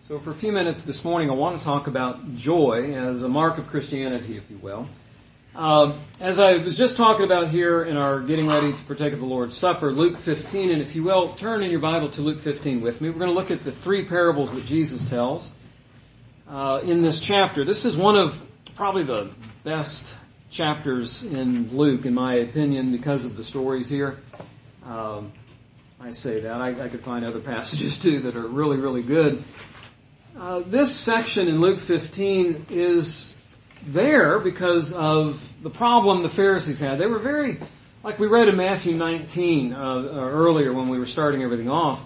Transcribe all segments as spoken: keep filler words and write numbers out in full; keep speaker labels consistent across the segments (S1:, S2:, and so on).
S1: So for a few minutes this morning, I want to talk about joy as a mark of Christianity, if you will. Uh, as I was just talking about here in our getting ready to partake of the Lord's Supper, Luke fifteen, and if you will, turn in your Bible to Luke fifteen with me. We're going to look at the three parables that Jesus tells uh, in this chapter. This is one of probably the best chapters in Luke, in my opinion, because of the stories here. Um, I say that. I, I could find other passages, too, that are really, really good. Uh, this section in Luke fifteen is there because of the problem the Pharisees had. They were very, like we read in Matthew nineteen uh, uh, earlier when we were starting everything off,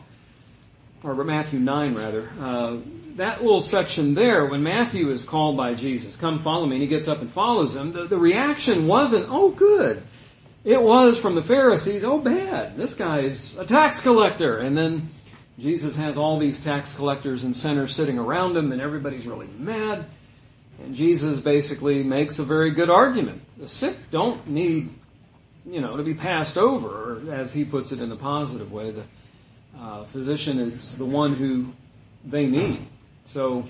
S1: or Matthew nine rather. Uh, that little section there, when Matthew is called by Jesus, come follow me, and he gets up and follows him, the, the reaction wasn't, oh good. It was from the Pharisees, oh bad, this guy's a tax collector. And then Jesus has all these tax collectors and sinners sitting around him, and everybody's really mad. And Jesus basically makes a very good argument. The sick don't need, you know, to be passed over, or as he puts it in a positive way. The uh, physician is the one who they need. So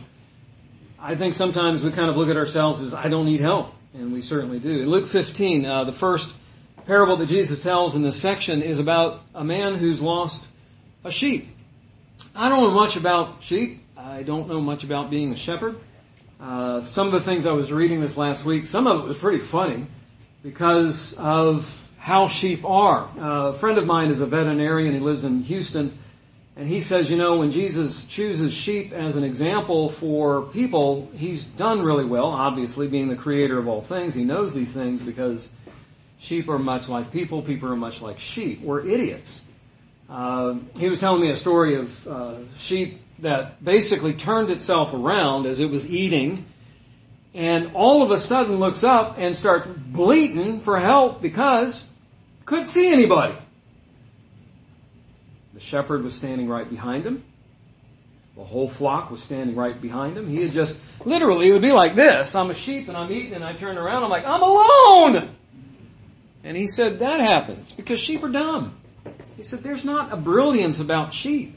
S1: I think sometimes we kind of look at ourselves as, I don't need help. And we certainly do. In Luke fifteen, uh, the first parable that Jesus tells in this section is about a man who's lost a sheep. I don't know much about sheep. I don't know much about being a shepherd. Uh, some of the things I was reading this last week, some of it was pretty funny because of how sheep are. Uh, a friend of mine is a veterinarian. He lives in Houston. And he says, you know, when Jesus chooses sheep as an example for people, he's done really well. Obviously, being the creator of all things, he knows these things because sheep are much like people. People are much like sheep. We're idiots. Uh, he was telling me a story of uh, sheep that basically turned itself around as it was eating and all of a sudden looks up and starts bleating for help because it couldn't see anybody. The shepherd was standing right behind him. The whole flock was standing right behind him. He had just, literally, it would be like this. I'm a sheep and I'm eating and I turn around. I'm like, I'm alone! And he said, that happens because sheep are dumb. He said, there's not a brilliance about sheep.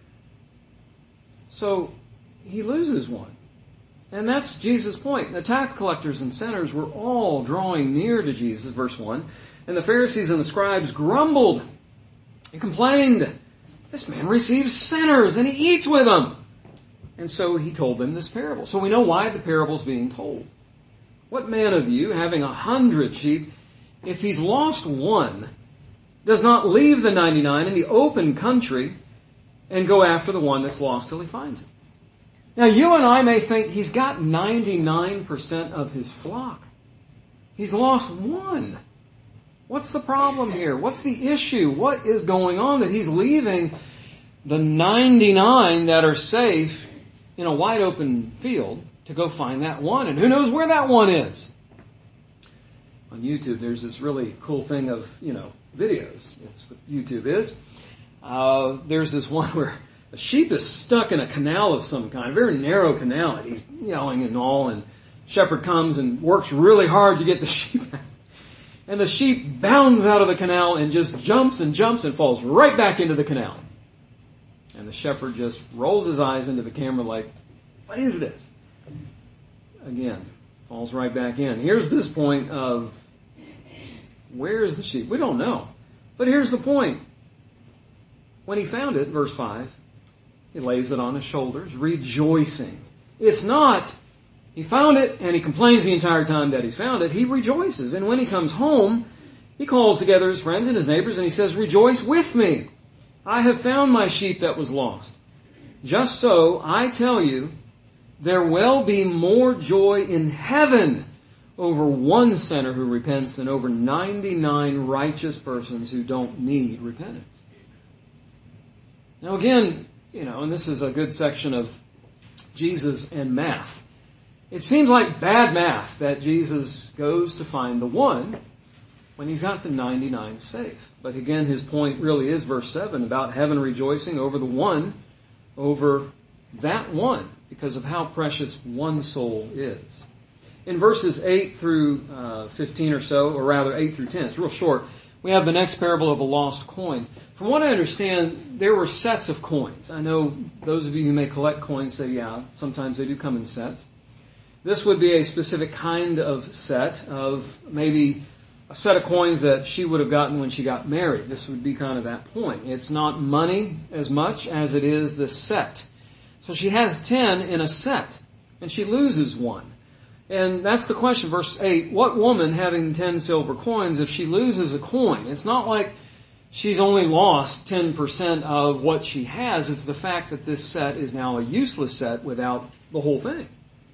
S1: So he loses one. And that's Jesus' point. The tax collectors and sinners were all drawing near to Jesus, verse one. And the Pharisees and the scribes grumbled and complained. This man receives sinners and he eats with them. And so he told them this parable. So we know why the parable is being told. What man of you, having a hundred sheep, if he's lost one, does not leave the ninety-nine in the open country and go after the one that's lost till he finds it? Now you and I may think he's got ninety-nine percent of his flock. He's lost one. What's the problem here? What's the issue? What is going on that he's leaving the ninety-nine that are safe in a wide open field to go find that one? And who knows where that one is? On YouTube, there's this really cool thing of, you know, videos. That's what YouTube is. Uh, there's this one where a sheep is stuck in a canal of some kind, a very narrow canal, and he's yelling and all, and shepherd comes and works really hard to get the sheep out. And the sheep bounds out of the canal and just jumps and jumps and falls right back into the canal. And the shepherd just rolls his eyes into the camera like, what is this? Again, falls right back in. Here's this point of, where is the sheep? We don't know. But here's the point. When he found it, verse five, he lays it on his shoulders, rejoicing. It's not, he found it and he complains the entire time that he's found it. He rejoices. And when he comes home, he calls together his friends and his neighbors and he says, rejoice with me. I have found my sheep that was lost. Just so, I tell you, there will be more joy in heaven over one sinner who repents than over ninety-nine righteous persons who don't need repentance. Now again, you know, and this is a good section of Jesus and math. It seems like bad math that Jesus goes to find the one when he's got the ninety-nine safe. But again, his point really is verse seven about heaven rejoicing over the one, over that one, because of how precious one soul is. In verses eight through uh, fifteen or so, or rather eight through ten, it's real short, we have the next parable of a lost coin. From what I understand, there were sets of coins. I know those of you who may collect coins say, yeah, sometimes they do come in sets. This would be a specific kind of set of maybe a set of coins that she would have gotten when she got married. This would be kind of that point. It's not money as much as it is the set. So she has ten in a set, and she loses one. And that's the question, verse eight. What woman having ten silver coins, if she loses a coin? It's not like she's only lost ten percent of what she has. It's the fact that this set is now a useless set without the whole thing.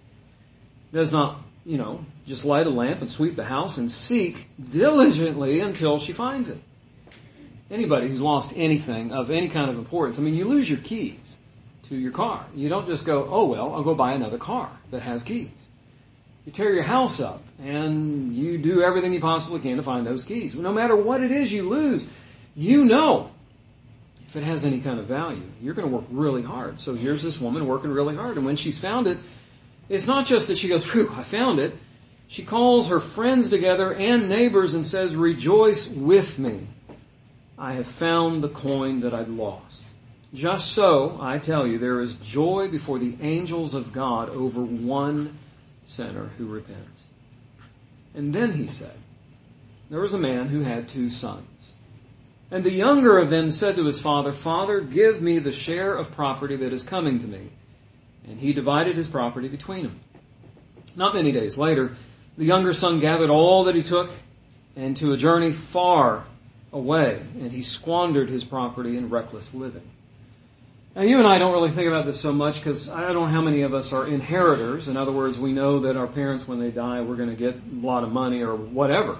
S1: Does not, you know, just light a lamp and sweep the house and seek diligently until she finds it. Anybody who's lost anything of any kind of importance, I mean, you lose your keys to your car. You don't just go, oh well, I'll go buy another car that has keys. You tear your house up and you do everything you possibly can to find those keys. No matter what it is you lose, you know if it has any kind of value. You're going to work really hard. So here's this woman working really hard. And when she's found it, it's not just that she goes, whew, I found it. She calls her friends together and neighbors and says, rejoice with me. I have found the coin that I'd lost. Just so, I tell you, there is joy before the angels of God over one sinner who repents. And then he said, there was a man who had two sons. And the younger of them said to his father, Father, give me the share of property that is coming to me. And he divided his property between them. Not many days later, the younger son gathered all that he took and to a journey far away, and he squandered his property in reckless living. Now, you and I don't really think about this so much because I don't know how many of us are inheritors. In other words, we know that our parents, when they die, we're going to get a lot of money or whatever.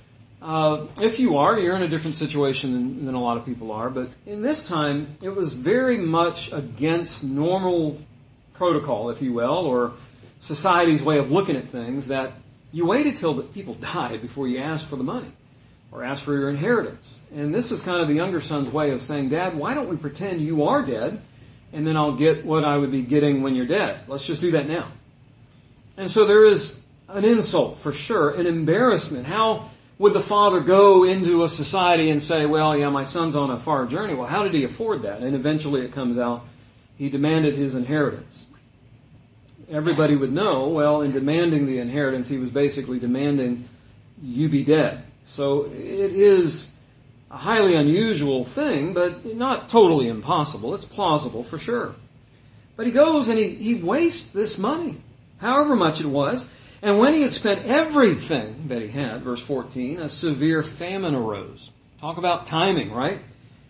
S1: Uh, if you are, you're in a different situation than, than a lot of people are. But in this time, it was very much against normal protocol, if you will, or society's way of looking at things, that you waited till the people died before you asked for the money or asked for your inheritance. And this is kind of the younger son's way of saying, Dad, why don't we pretend you are dead, and then I'll get what I would be getting when you're dead. Let's just do that now. And so there is an insult, for sure, an embarrassment. How would the father go into a society and say, well, yeah, my son's on a far journey. Well, how did he afford that? And eventually it comes out, he demanded his inheritance. Everybody would know, well, in demanding the inheritance, he was basically demanding you be dead. So it is a highly unusual thing, but not totally impossible. It's plausible for sure. But he goes and he, he wastes this money, however much it was. And when he had spent everything that he had, verse fourteen, a severe famine arose. Talk about timing, right?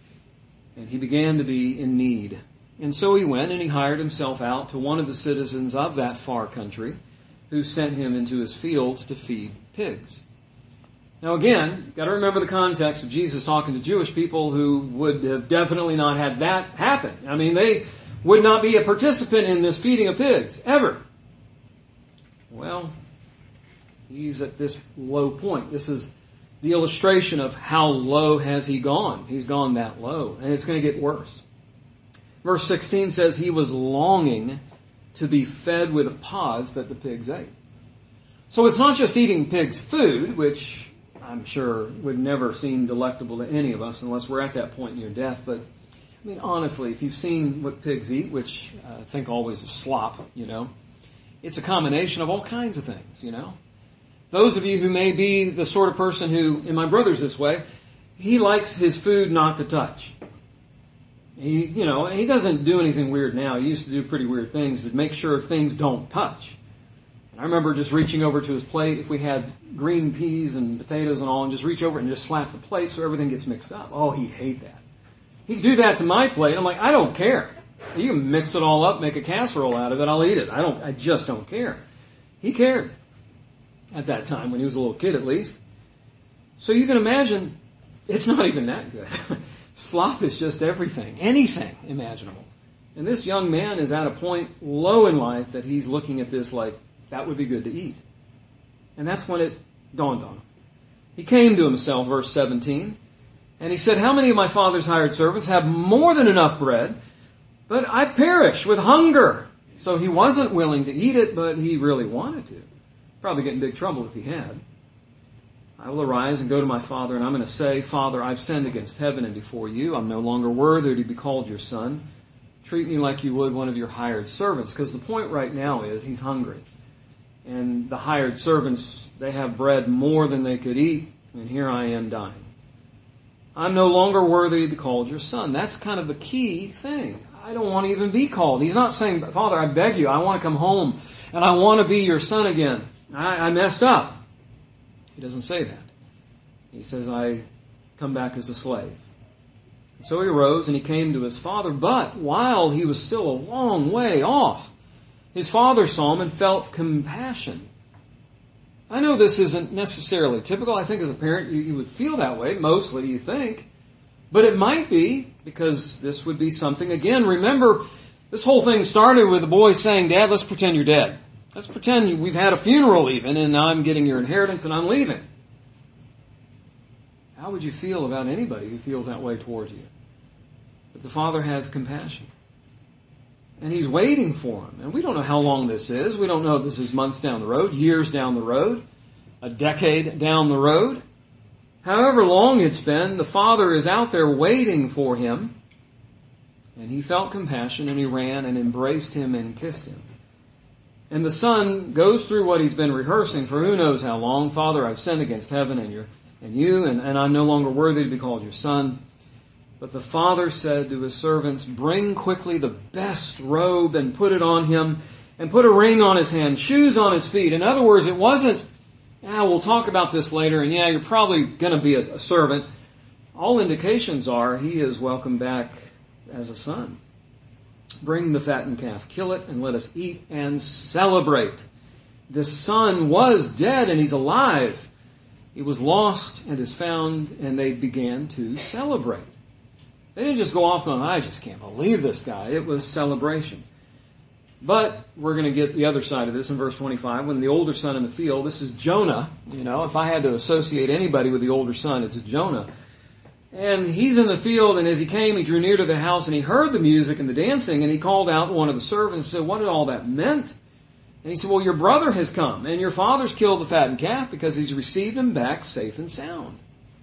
S1: And he began to be in need. And so he went and he hired himself out to one of the citizens of that far country, who sent him into his fields to feed pigs. Now again, got to remember the context of Jesus talking to Jewish people who would have definitely not had that happen. I mean, they would not be a participant in this feeding of pigs, ever. Well, he's at this low point. This is the illustration of how low has he gone. He's gone that low, and it's going to get worse. Verse sixteen says he was longing to be fed with the pods that the pigs ate. So it's not just eating pigs' food, which I'm sure would never seem delectable to any of us unless we're at that point near death. But, I mean, honestly, if you've seen what pigs eat, which I think always is slop, you know, it's a combination of all kinds of things, you know. Those of you who may be the sort of person who, and my brother's this way, he likes his food not to touch. He, you know, he doesn't do anything weird now. He used to do pretty weird things to make sure things don't touch. I remember just reaching over to his plate, if we had green peas and potatoes and all, and just reach over and just slap the plate so everything gets mixed up. Oh, he'd hate that. He'd do that to my plate. I'm like, I don't care. You can mix it all up, make a casserole out of it, I'll eat it. I don't, I just don't care. He cared. At that time, when he was a little kid at least. So you can imagine, it's not even that good. Slop is just everything, anything imaginable. And this young man is at a point low in life that he's looking at this like, that would be good to eat. And that's when it dawned on him. He came to himself, verse seventeen, and he said, how many of my father's hired servants have more than enough bread, but I perish with hunger? So he wasn't willing to eat it, but he really wanted to. Probably get in big trouble if he had. I will arise and go to my father, and I'm going to say, Father, I've sinned against heaven and before you. I'm no longer worthy to be called your son. Treat me like you would one of your hired servants. Because the point right now is he's hungry. And the hired servants, they have bread more than they could eat, and here I am dying. I'm no longer worthy to be called your son. That's kind of the key thing. I don't want to even be called. He's not saying, Father, I beg you, I want to come home, and I want to be your son again. I, I messed up. He doesn't say that. He says, I come back as a slave. And so he arose and he came to his father, but while he was still a long way off, his father saw him and felt compassion. I know this isn't necessarily typical. I think as a parent you, you would feel that way, mostly you think. But it might be, because this would be something, again, remember, this whole thing started with the boy saying, Dad, let's pretend you're dead. Let's pretend we've had a funeral even, and now I'm getting your inheritance and I'm leaving. How would you feel about anybody who feels that way toward you? But the Father has compassion. And He's waiting for him. And we don't know how long this is. We don't know if this is months down the road, years down the road, a decade down the road. However long it's been, the Father is out there waiting for him. And he felt compassion and he ran and embraced him and kissed him. And the son goes through what he's been rehearsing for who knows how long. Father, I've sinned against heaven and, your, and you, and, and I'm no longer worthy to be called your son. But the father said to his servants, bring quickly the best robe and put it on him, and put a ring on his hand, shoes on his feet. In other words, it wasn't, yeah, we'll talk about this later, and yeah, you're probably going to be a, a servant. All indications are he is welcomed back as a son. Bring the fattened calf, kill it, and let us eat and celebrate. The son was dead and he's alive. He was lost and is found, and they began to celebrate. They didn't just go off going, I just can't believe this guy. It was celebration. But we're going to get the other side of this in verse twenty-five. When the older son in the field, this is Jonah. You know, if I had to associate anybody with the older son, it's Jonah. And he's in the field, and as he came, he drew near to the house, and he heard the music and the dancing, and he called out one of the servants and said, what did all that meant? And he said, well, your brother has come, and your father's killed the fattened calf because he's received him back safe and sound.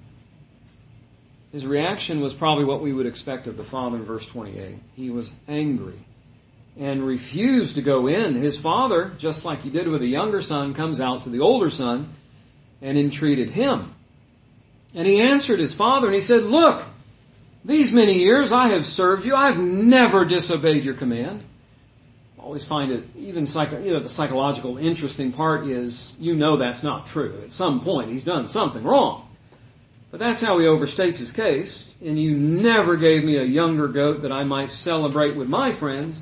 S1: His reaction was probably what we would expect of the father in verse twenty-eight. He was angry and refused to go in. His father, just like he did with the younger son, comes out to the older son and entreated him. And he answered his father and he said, look, these many years I have served you. I've never disobeyed your command. I always find it, even psycho, you know, the psychological interesting part is, you know that's not true. At some point he's done something wrong. But that's how he overstates his case. And you never gave me a younger goat that I might celebrate with my friends.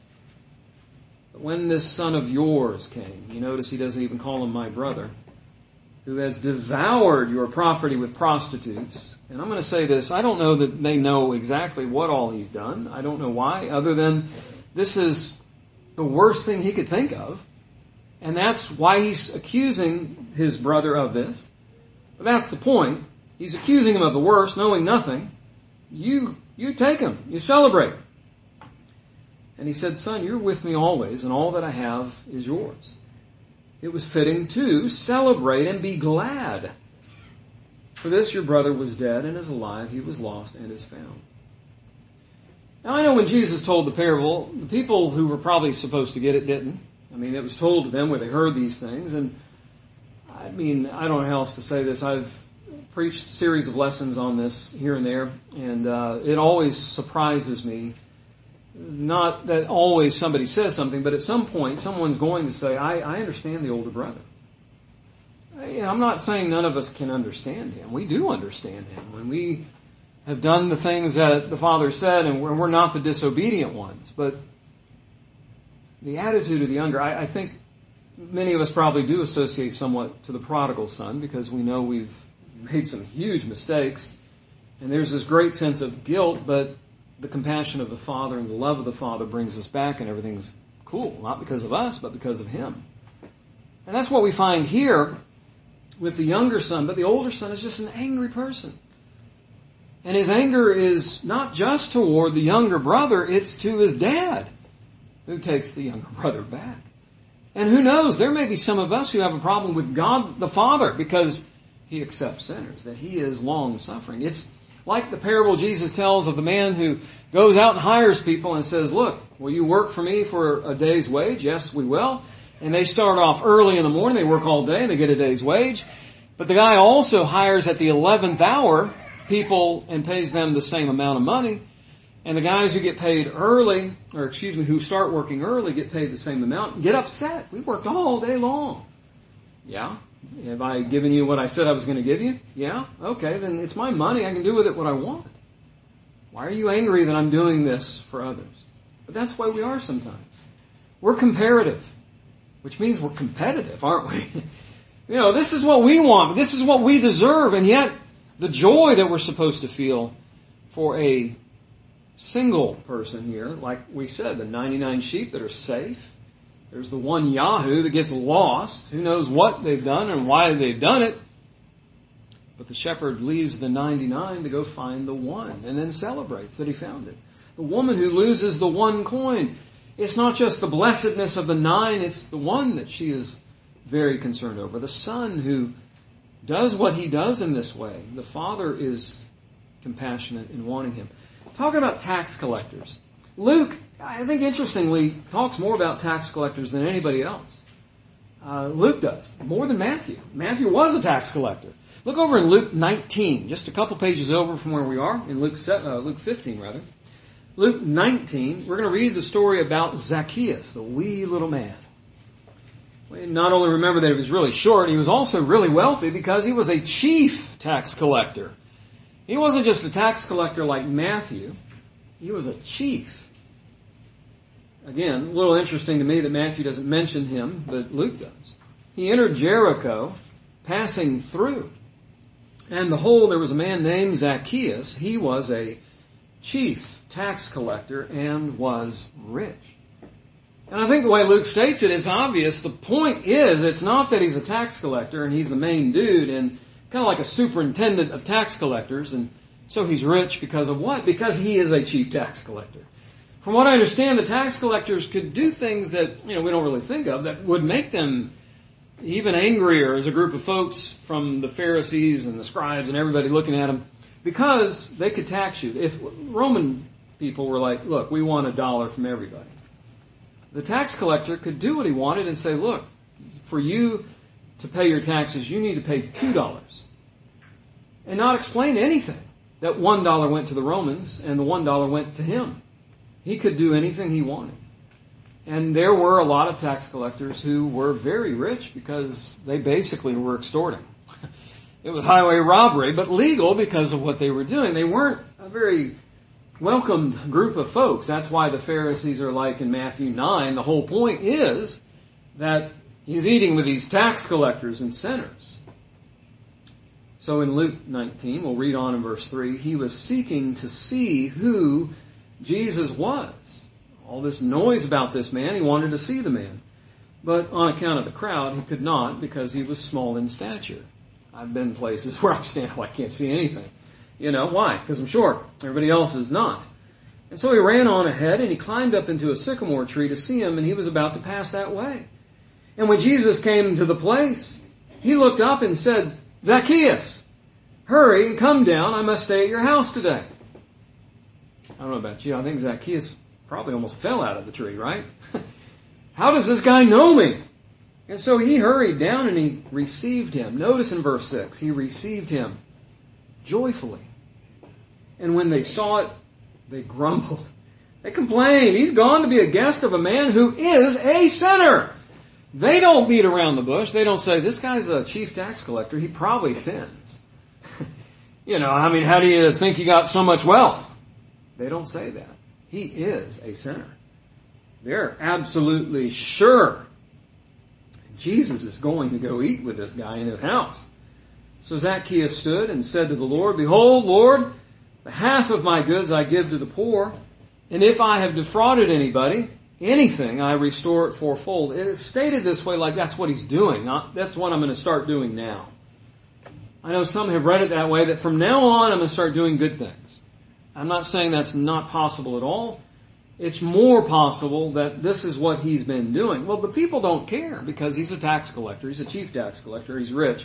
S1: But when this son of yours came, you notice he doesn't even call him my brother, who has devoured your property with prostitutes. And I'm going to say this, I don't know that they know exactly what all he's done. I don't know why, other than this is the worst thing he could think of. And that's why he's accusing his brother of this. But that's the point. He's accusing him of the worst, knowing nothing. You, you take him. You celebrate. And he said, son, you're with me always, and all that I have is yours. It was fitting to celebrate and be glad. For this your brother was dead and is alive. He was lost and is found. Now I know when Jesus told the parable, the people who were probably supposed to get it didn't. I mean, it was told to them where they heard these things. And I mean, I don't know how else to say this. I've preached a series of lessons on this here and there. And uh, it always surprises me. Not that always somebody says something, but at some point someone's going to say, I, I understand the older brother. I, I'm not saying none of us can understand him. We do understand him. When we have done the things that the Father said, and we're, we're not the disobedient ones. But the attitude of the younger, I, I think many of us probably do associate somewhat to the prodigal son, because we know we've made some huge mistakes. And there's this great sense of guilt, but the compassion of the Father and the love of the Father brings us back, and everything's cool. Not because of us, but because of Him. And that's what we find here with the younger son. But the older son is just an angry person. And his anger is not just toward the younger brother, it's to his dad, who takes the younger brother back. And who knows, there may be some of us who have a problem with God the Father, because He accepts sinners, that He is long-suffering. It's like the parable Jesus tells of the man who goes out and hires people and says, look, will you work for me for a day's wage? Yes, we will. And they start off early in the morning. They work all day and they get a day's wage. But the guy also hires at the eleventh hour people and pays them the same amount of money. And the guys who get paid early, or excuse me, who start working early get paid the same amount and get upset. We worked all day long. Yeah? Have I given you what I said I was going to give you? Yeah? Okay, then it's my money. I can do with it what I want. Why are you angry that I'm doing this for others? But that's why we are sometimes. We're comparative, which means we're competitive, aren't we? You know, this is what we want. This is what we deserve. And yet, the joy that we're supposed to feel for a single person here, like we said, the ninety-nine sheep that are safe. There's the one Yahoo that gets lost. Who knows what they've done and why they've done it. But the shepherd leaves the ninety-nine to go find the one and then celebrates that he found it. The woman who loses the one coin. It's not just the blessedness of the nine, it's the one that she is very concerned over. The son who does what he does in this way. The father is compassionate in wanting him. Talking about tax collectors. Luke, I think interestingly, talks more about tax collectors than anybody else. Uh, Luke does, more than Matthew. Matthew was a tax collector. Look over in Luke nineteen, just a couple pages over from where we are, in Luke, uh, Luke fifteen rather. Luke nineteen, we're going to read the story about Zacchaeus, the wee little man. We not only remember that he was really short, he was also really wealthy because he was a chief tax collector. He wasn't just a tax collector like Matthew. He was a chief. Again, a little interesting to me that Matthew doesn't mention him, but Luke does. He entered Jericho, passing through. And behold, there was a man named Zacchaeus. He was a chief tax collector and was rich. And I think the way Luke states it, it's obvious. The point is, it's not that he's a tax collector and he's the main dude and kind of like a superintendent of tax collectors, and so he's rich because of what? Because he is a chief tax collector. From what I understand, the tax collectors could do things that, you know, we don't really think of that would make them even angrier as a group of folks from the Pharisees and the scribes and everybody looking at them, because they could tax you. If Roman people were like, look, we want a dollar from everybody. The tax collector could do what he wanted and say, look, for you to pay your taxes, you need to pay two dollars. And not explain anything. That one dollar went to the Romans and the one dollar went to him. He could do anything he wanted. And there were a lot of tax collectors who were very rich because they basically were extorting. It was highway robbery, but legal because of what they were doing. They weren't a very welcomed group of folks. That's why the Pharisees are like in Matthew nine. The whole point is that he's eating with these tax collectors and sinners. So in Luke nineteen, we'll read on in verse three, he was seeking to see who Jesus was. All this noise about this man, he wanted to see the man. But on account of the crowd, he could not because he was small in stature. I've been places where I'm standing, well, I can't see anything. You know, why? Because I'm short. Everybody else is not. And so he ran on ahead and he climbed up into a sycamore tree to see him, and he was about to pass that way. And when Jesus came to the place, he looked up and said, Zacchaeus, hurry and come down. I must stay at your house today. I don't know about you. I think Zacchaeus probably almost fell out of the tree, right? How does this guy know me? And so he hurried down and he received him. Notice in verse six, he received him joyfully. And when they saw it, they grumbled. They complained. He's gone to be a guest of a man who is a sinner. They don't beat around the bush. They don't say, this guy's a chief tax collector. He probably sins. You know, I mean, how do you think he got so much wealth? They don't say that. He is a sinner. They're absolutely sure Jesus is going to go eat with this guy in his house. So Zacchaeus stood and said to the Lord, behold, Lord, the half of my goods I give to the poor, and if I have defrauded anybody, anything, I restore it fourfold. It is stated this way like that's what he's doing. Not, that's what I'm going to start doing now. I know some have read it that way, that from now on I'm going to start doing good things. I'm not saying that's not possible at all. It's more possible that this is what he's been doing. Well, the people don't care because he's a tax collector. He's a chief tax collector. He's rich.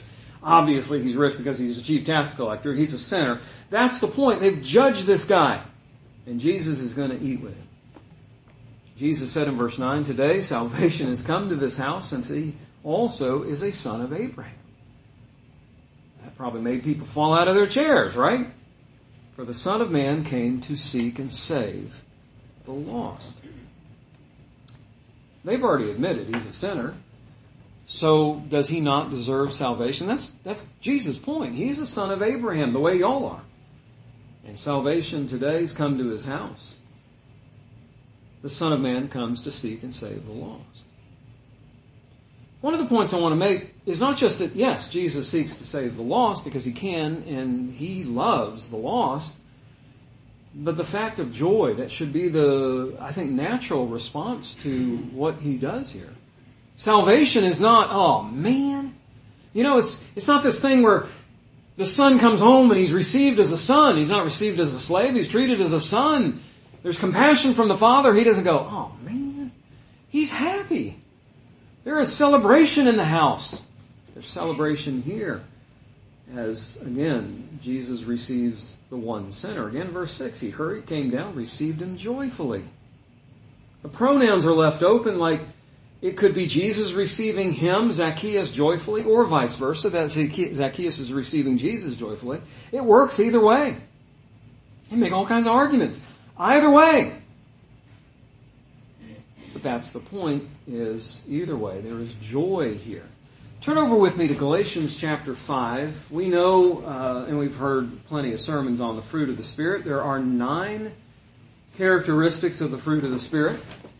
S1: obviously he's rich because he's a chief tax collector. He's a sinner. That's the point. They've judged this guy. And Jesus is going to eat with him. Jesus said in verse nine, today salvation has come to this house since he also is a son of Abraham. That probably made people fall out of their chairs, right? For the Son of Man came to seek and save the lost. They've already admitted he's a sinner. So does he not deserve salvation? That's, that's Jesus' point. He's a son of Abraham, the way y'all are. And salvation today's come to his house. The Son of Man comes to seek and save the lost. One of the points I want to make is not just that, yes, Jesus seeks to save the lost because he can and he loves the lost, but the fact of joy, that should be the, I think, natural response to what he does here. Salvation is not, oh man, you know, it's, it's not this thing where the son comes home and he's received as a son. He's not received as a slave. He's treated as a son. There's compassion from the Father. He doesn't go, oh man, he's happy. There is celebration in the house. There's celebration here as, again, Jesus receives the one sinner. Again, verse six, he hurried, came down, received him joyfully. The pronouns are left open, like it could be Jesus receiving him, Zacchaeus, joyfully, or vice versa, that Zacchaeus is receiving Jesus joyfully. It works either way. You make all kinds of arguments. Either way. But that's the point, is either way, there is joy here. Turn over with me to Galatians chapter five. We know, uh, and we've heard plenty of sermons on the fruit of the Spirit. There are nine characteristics of the fruit of the Spirit.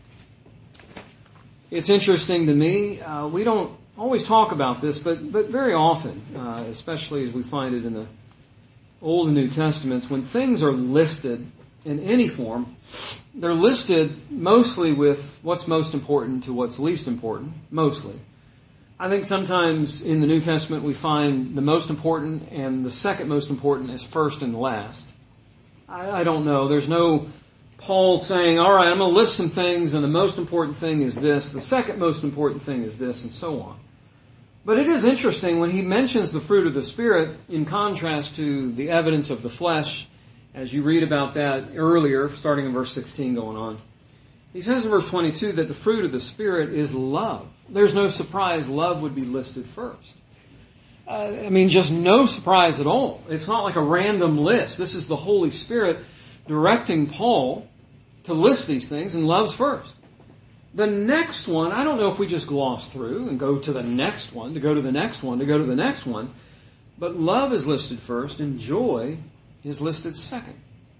S1: It's interesting to me, uh, we don't always talk about this, but, but very often, uh, especially as we find it in the Old and New Testaments, when things are listed in any form, they're listed mostly with what's most important to what's least important, mostly. I think sometimes in the New Testament we find the most important and the second most important as first and last. I, I don't know. There's no Paul saying, all right, I'm going to list some things and the most important thing is this, the second most important thing is this, and so on. But it is interesting when he mentions the fruit of the Spirit in contrast to the evidence of the flesh, as you read about that earlier, starting in verse sixteen going on. He says in verse twenty-two that the fruit of the Spirit is love. There's no surprise love would be listed first. Uh, I mean, just no surprise at all. It's not like a random list. This is the Holy Spirit directing Paul to list these things, and love's first. The next one, I don't know if we just gloss through and go to the next one, to go to the next one, to go to the next one, but love is listed first and joy is listed second.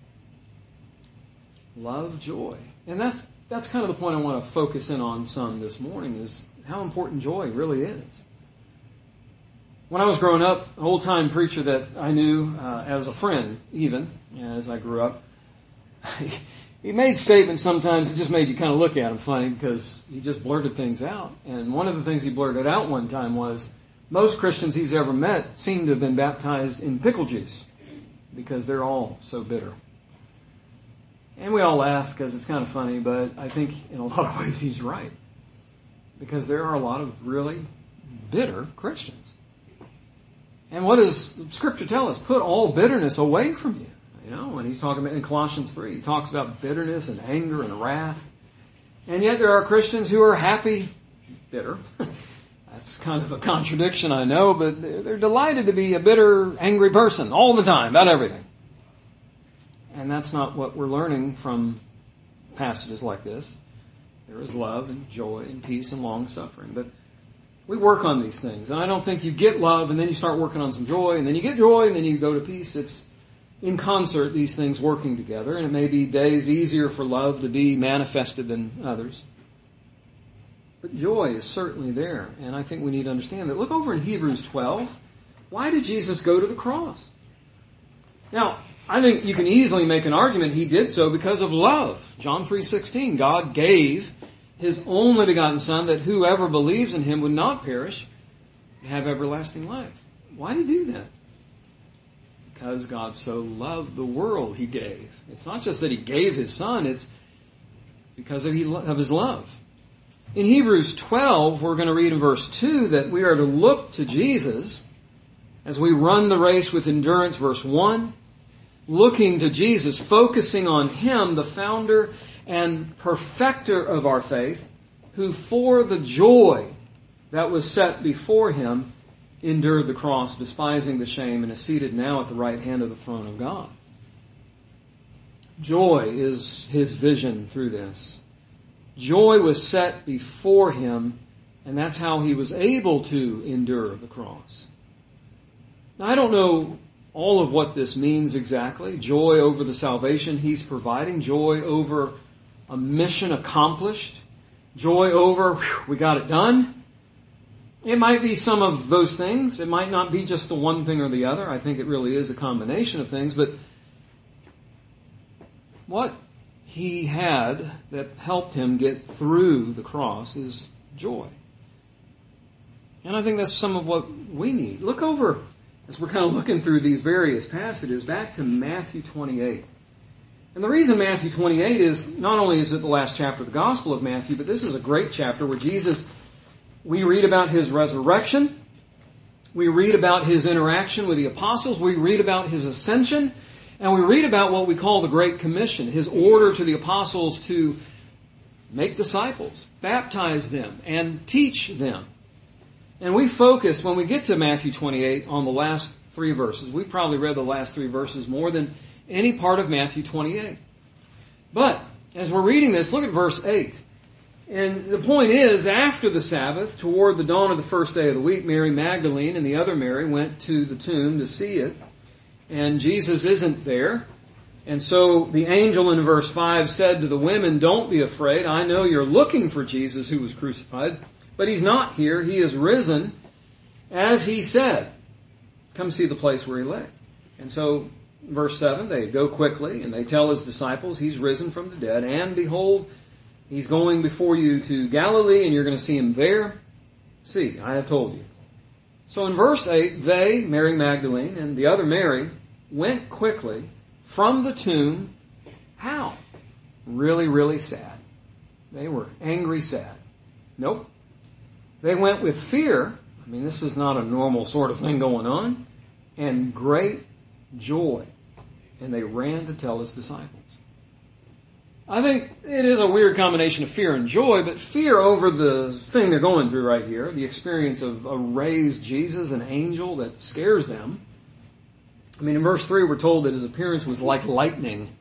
S1: Love, joy. And that's that's kind of the point I want to focus in on some this morning, is how important joy really is. When I was growing up, an old-time preacher that I knew uh, as a friend, even, as I grew up, he made statements sometimes that just made you kind of look at him funny because he just blurted things out. And one of the things he blurted out one time was, most Christians he's ever met seem to have been baptized in pickle juice because they're all so bitter. And we all laugh because it's kind of funny, but I think in a lot of ways he's right. Because there are a lot of really bitter Christians. And what does Scripture tell us? Put all bitterness away from you. You know, when he's talking about in Colossians three, he talks about bitterness and anger and wrath. And yet there are Christians who are happy, bitter. That's kind of a contradiction, I know, but they're, they're delighted to be a bitter, angry person all the time about everything. And that's not what we're learning from passages like this. There is love and joy and peace and long suffering. But we work on these things. And I don't think you get love and then you start working on some joy and then you get joy and then you go to peace. It's in concert, these things working together. And it may be days easier for love to be manifested than others. But joy is certainly there. And I think we need to understand that. Look over in Hebrews twelve. Why did Jesus go to the cross? Now, I think you can easily make an argument he did so because of love. John three sixteen, God gave His only begotten Son that whoever believes in Him would not perish, but have everlasting life. Why did He do that? Because God so loved the world He gave. It's not just that He gave His Son, it's because of His love. In Hebrews twelve, we're going to read in verse two that we are to look to Jesus as we run the race with endurance, verse one, looking to Jesus, focusing on Him, the founder and perfecter of our faith, who for the joy that was set before Him endured the cross, despising the shame, and is seated now at the right hand of the throne of God. Joy is His vision through this. Joy was set before Him, and that's how He was able to endure the cross. Now, I don't know all of what this means exactly. Joy over the salvation He's providing. Joy over a mission accomplished. Joy over, whew, we got it done. It might be some of those things. It might not be just the one thing or the other. I think it really is a combination of things. But what He had that helped Him get through the cross is joy. And I think that's some of what we need. Look over, as we're kind of looking through these various passages, back to Matthew twenty-eight. And the reason Matthew twenty-eight is, not only is it the last chapter of the Gospel of Matthew, but this is a great chapter where Jesus, we read about His resurrection, we read about His interaction with the apostles, we read about His ascension, and we read about what we call the Great Commission, His order to the apostles to make disciples, baptize them, and teach them. And we focus, when we get to Matthew twenty-eight, on the last three verses. We've probably read the last three verses more than any part of Matthew twenty-eight. But, as we're reading this, look at verse eight. And the point is, after the Sabbath, toward the dawn of the first day of the week, Mary Magdalene and the other Mary went to the tomb to see it. And Jesus isn't there. And so the angel in verse five said to the women, "Don't be afraid. I know you're looking for Jesus who was crucified. But He's not here. He is risen, as He said. Come see the place where He lay." And so, verse seven, they go quickly and they tell His disciples, He's risen from the dead. And behold, He's going before you to Galilee, and you're going to see Him there. See, I have told you. So in verse eight, they, Mary Magdalene and the other Mary, went quickly from the tomb. How? Really, really sad. They were angry sad. Nope. They went with fear. I mean, this is not a normal sort of thing going on. And great joy. And they ran to tell His disciples. I think it is a weird combination of fear and joy, but fear over the thing they're going through right here, the experience of a raised Jesus, an angel that scares them. I mean, in verse three, we're told that His appearance was like lightning.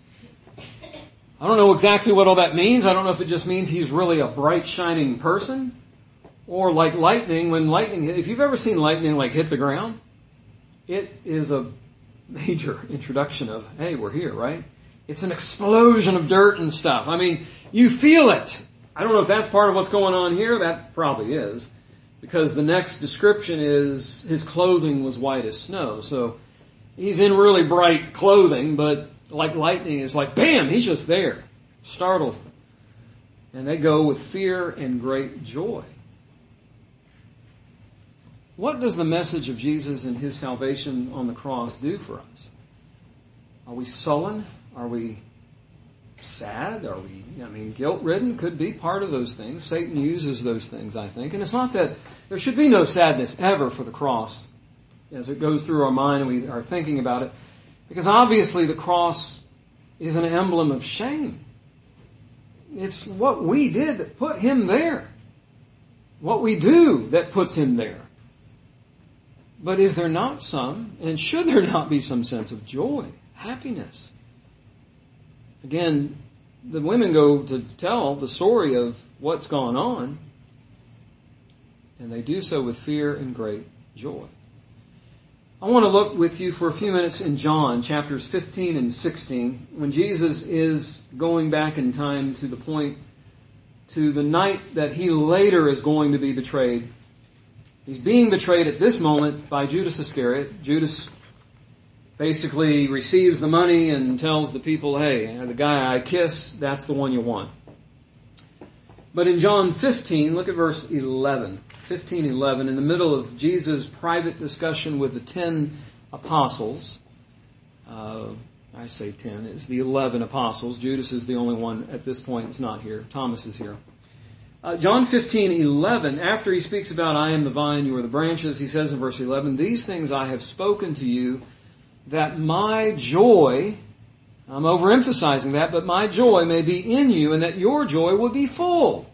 S1: I don't know exactly what all that means. I don't know if it just means He's really a bright, shining person, or like lightning, when lightning, if you've ever seen lightning like hit the ground, it is a major introduction of, hey, we're here, right? It's an explosion of dirt and stuff. I mean, you feel it. I don't know if that's part of what's going on here. That probably is. Because the next description is, His clothing was white as snow. So, He's in really bright clothing, but like lightning, it's like, bam, He's just there. Startles them. And they go with fear and great joy. What does the message of Jesus and His salvation on the cross do for us? Are we sullen? Are we sad? Are we, I mean, guilt-ridden? Could be part of those things. Satan uses those things, I think. And it's not that there should be no sadness ever for the cross as it goes through our mind and we are thinking about it. Because obviously the cross is an emblem of shame. It's what we did that put Him there. What we do that puts Him there. But is there not some, and should there not be some sense of joy, happiness? Again, the women go to tell the story of what's gone on, and they do so with fear and great joy. I want to look with you for a few minutes in John, chapters fifteen and sixteen, when Jesus is going back in time to the point, to the night that He later is going to be betrayed. He's being betrayed at this moment by Judas Iscariot. Judas basically receives the money and tells the people, hey, the guy I kiss, that's the one you want. But in John fifteen, look at verse eleven. fifteen eleven, in the middle of Jesus' private discussion with the ten apostles, uh, I say ten, it's the eleven apostles. Judas is the only one at this point that's not here. Thomas is here. Uh, John fifteen eleven, after he speaks about I am the vine, you are the branches, he says in verse eleven, these things I have spoken to you, that my joy, I'm overemphasizing that, but my joy may be in you, and that your joy will be full.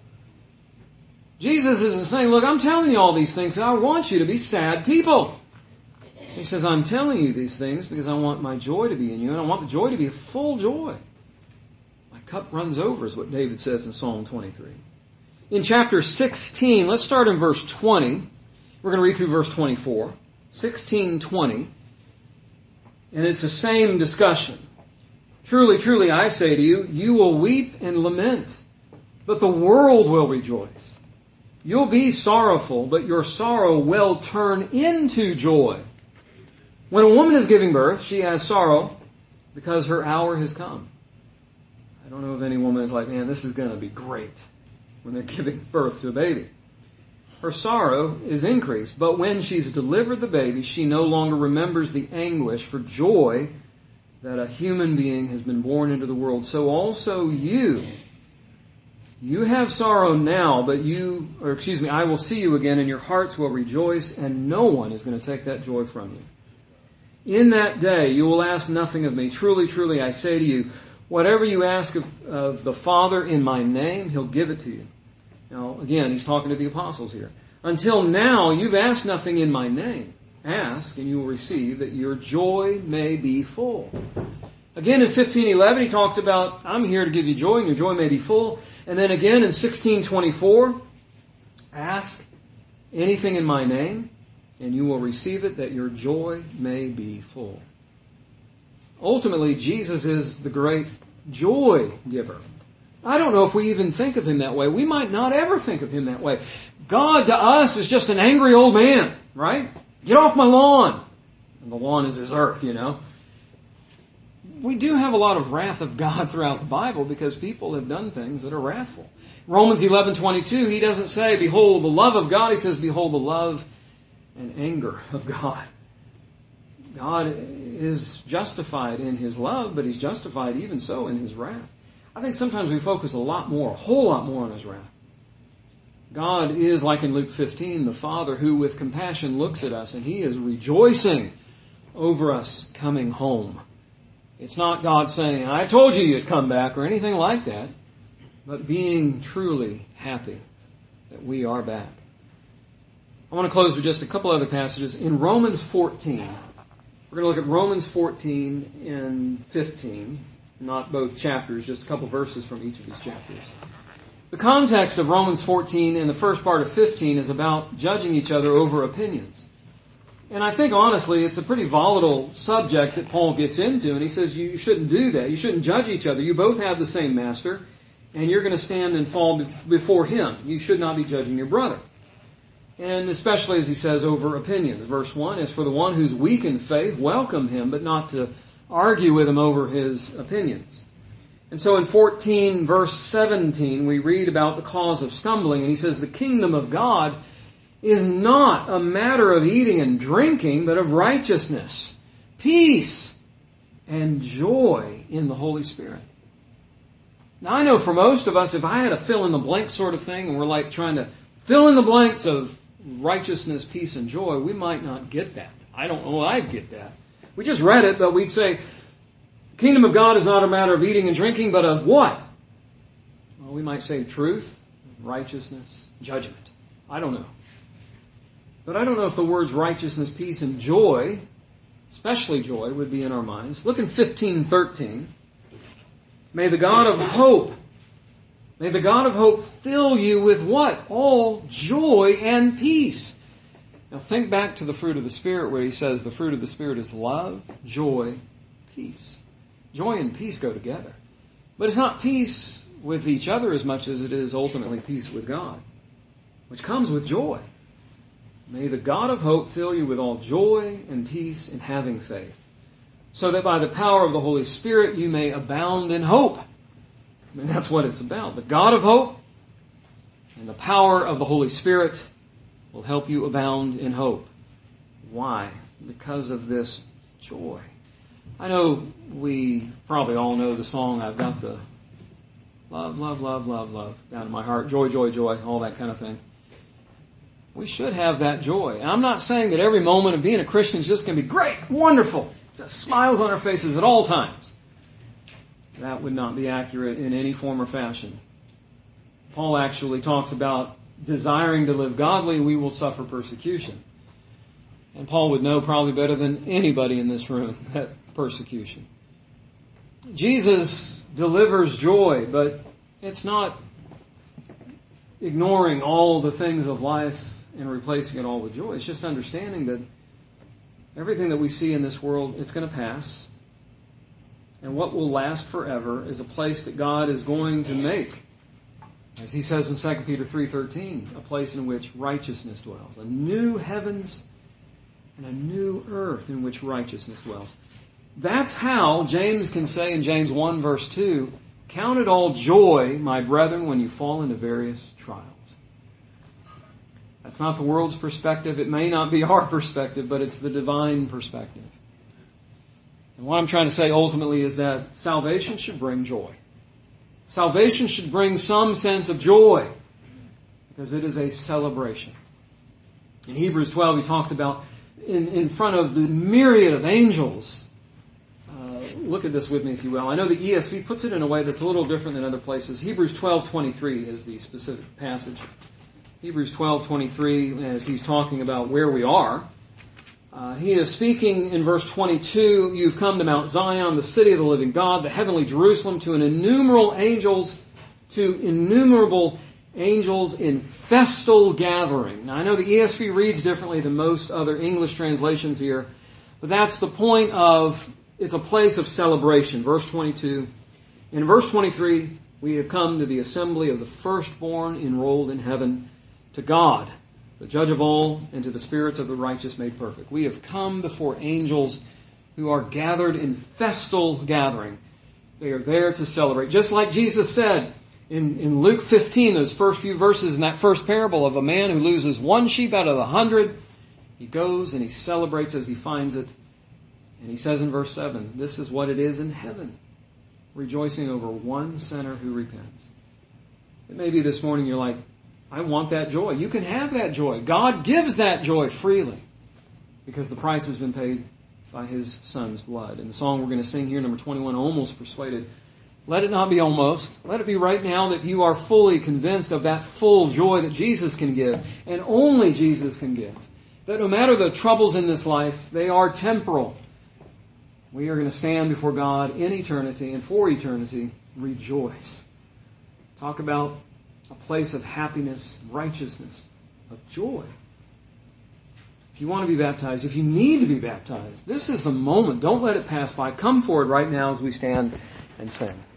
S1: Jesus isn't saying, look, I'm telling you all these things, and I want you to be sad people. He says, I'm telling you these things because I want my joy to be in you, and I want the joy to be a full joy. My cup runs over, is what David says in Psalm twenty-three. In chapter sixteen, let's start in verse twenty. We're going to read through verse twenty-four. sixteen twenty. And it's the same discussion. Truly, truly, I say to you, you will weep and lament, but the world will rejoice. You'll be sorrowful, but your sorrow will turn into joy. When a woman is giving birth, she has sorrow because her hour has come. I don't know if any woman is like, man, this is going to be great when they're giving birth to a baby. Her sorrow is increased, but when she's delivered the baby, she no longer remembers the anguish for joy that a human being has been born into the world. So also you, you have sorrow now, but you, or excuse me, I will see you again, and your hearts will rejoice, and no one is going to take that joy from you. In that day you will ask nothing of me. Truly, truly, I say to you, whatever you ask of, of the Father in my name, He'll give it to you. Now, again, He's talking to the apostles here. Until now, you've asked nothing in my name. Ask, and you will receive, that your joy may be full. Again, in fifteen eleven, He talks about, I'm here to give you joy, and your joy may be full. And then again in sixteen twenty-four, ask anything in my name, and you will receive it, that your joy may be full. Ultimately, Jesus is the great joy giver. I don't know if we even think of Him that way. We might not ever think of Him that way. God to us is just an angry old man, right? Get off my lawn. And the lawn is His earth, you know. We do have a lot of wrath of God throughout the Bible because people have done things that are wrathful. Romans eleven twenty-two, He doesn't say, behold the love of God. He says, behold the love and anger of God. God is justified in His love, but He's justified even so in His wrath. I think sometimes we focus a lot more, a whole lot more on His wrath. God is, like in Luke fifteen, the Father who with compassion looks at us, and He is rejoicing over us coming home. It's not God saying, I told you you'd come back, or anything like that, but being truly happy that we are back. I want to close with just a couple other passages. In Romans fourteen, we're going to look at Romans fourteen and fifteen. Not both chapters, just a couple verses from each of these chapters. The context of Romans fourteen and the first part of fifteen is about judging each other over opinions. And I think honestly it's a pretty volatile subject that Paul gets into, and he says you shouldn't do that. You shouldn't judge each other. You both have the same master, and you're going to stand and fall before Him. You should not be judging your brother. And especially as he says over opinions. Verse one, as for the one who's weak in faith, welcome him, but not to argue with him over his opinions. And so in fourteen verse seventeen we read about the cause of stumbling, and he says the kingdom of God is not a matter of eating and drinking, but of righteousness, peace, and joy in the Holy Spirit. Now I know for most of us, if I had a fill in the blank sort of thing, and we're like trying to fill in the blanks of righteousness, peace, and joy, we might not get that. I don't know I'd get that. We just read it, but we'd say, kingdom of God is not a matter of eating and drinking, but of what? Well, we might say truth, righteousness, judgment. I don't know. But I don't know if the words righteousness, peace, and joy, especially joy, would be in our minds. Look in fifteen thirteen. May the God of hope, may the God of hope fill you with what? All joy and peace. Now think back to the fruit of the Spirit where he says the fruit of the Spirit is love, joy, peace. Joy and peace go together. But it's not peace with each other as much as it is ultimately peace with God, which comes with joy. May the God of hope fill you with all joy and peace in having faith, so that by the power of the Holy Spirit you may abound in hope. I mean, that's what it's about. The God of hope and the power of the Holy Spirit will help you abound in hope. Why? Because of this joy. I know we probably all know the song, I've got the Love, love, love, love, love. Down in my heart. Joy, joy, joy. All that kind of thing. We should have that joy. And I'm not saying that every moment of being a Christian is just going to be great, wonderful, just smiles on our faces at all times. That would not be accurate in any form or fashion. Paul actually talks about desiring to live godly, we will suffer persecution. And Paul would know probably better than anybody in this room that persecution. Jesus delivers joy, but it's not ignoring all the things of life and replacing it all with joy. It's just understanding that everything that we see in this world, it's going to pass. And what will last forever is a place that God is going to make. As he says in Second Peter three thirteen, a place in which righteousness dwells. A new heavens and a new earth in which righteousness dwells. That's how James can say in James one verse two, count it all joy, my brethren, when you fall into various trials. That's not the world's perspective. It may not be our perspective, but it's the divine perspective. And what I'm trying to say ultimately is that salvation should bring joy. Salvation should bring some sense of joy because it is a celebration. In Hebrews twelve, he talks about in, in front of the myriad of angels. Uh, look at this with me, if you will. I know the E S V puts it in a way that's a little different than other places. Hebrews twelve twenty-three is the specific passage. Hebrews twelve twenty-three, as he's talking about where we are. Uh, he is speaking in verse twenty-two, you've come to Mount Zion, the city of the living God, the heavenly Jerusalem, to an innumerable angels, to innumerable angels in festal gathering. Now I know the E S V reads differently than most other English translations here, but that's the point of, it's a place of celebration. Verse twenty-two. In verse twenty-three, we have come to the assembly of the firstborn enrolled in heaven, to God, the judge of all, and to the spirits of the righteous made perfect. We have come before angels who are gathered in festal gathering. They are there to celebrate. Just like Jesus said in, in Luke fifteen, those first few verses in that first parable of a man who loses one sheep out of the hundred. He goes and he celebrates as he finds it. And he says in verse seven, this is what it is in heaven, rejoicing over one sinner who repents. It may be this morning you're like, I want that joy. You can have that joy. God gives that joy freely because the price has been paid by His Son's blood. And the song we're going to sing here, number twenty-one, Almost Persuaded. Let it not be almost. Let it be right now that you are fully convinced of that full joy that Jesus can give and only Jesus can give. That no matter the troubles in this life, they are temporal. We are going to stand before God in eternity and for eternity rejoice. Talk about a place of happiness, righteousness, of joy. If you want to be baptized, if you need to be baptized, this is the moment. Don't let it pass by. Come forward right now as we stand and sing.